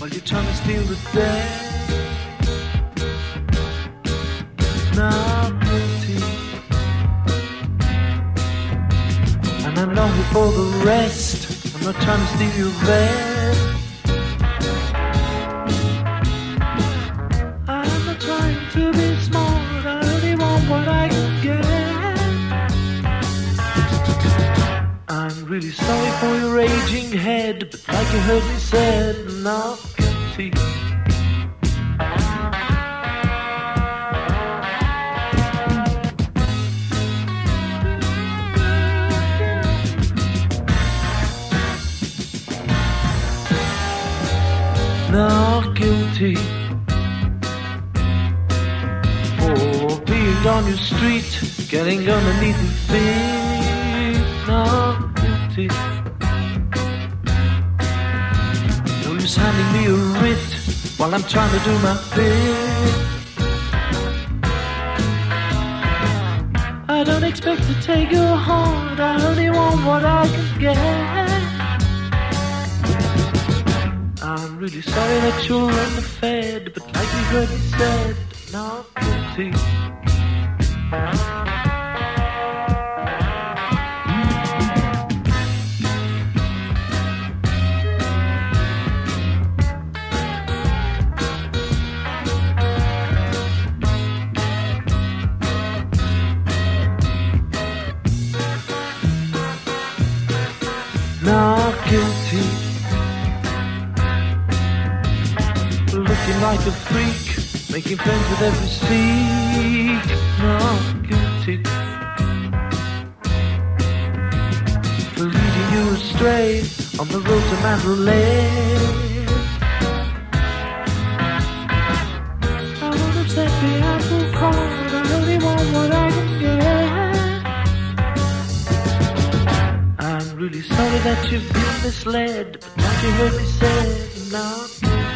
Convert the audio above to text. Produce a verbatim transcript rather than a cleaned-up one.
you're trying to steal the day. Not guilty. And I'm not here for the rest. I'm not trying to steal your best. I'm not trying to be smart. I only want what I can get. I'm really sorry for your raging head, but like you heard me said, not guilty. Not guilty for being on your street, getting underneath your feet. Not guilty. No use handing me a writ while I'm trying to do my bit. I don't expect to take your heart, I only want what I can get. I'm really sorry that you're underfed, but like you heard me said, not guilty. Not guilty. Looking like a freak, making friends with every seek. Not guilty. For leading you astray on the road to Mandalay. I won't upset the apple cart, I only want what I can get. I'm really sorry that you've been misled, but like you heard me say, not guilty.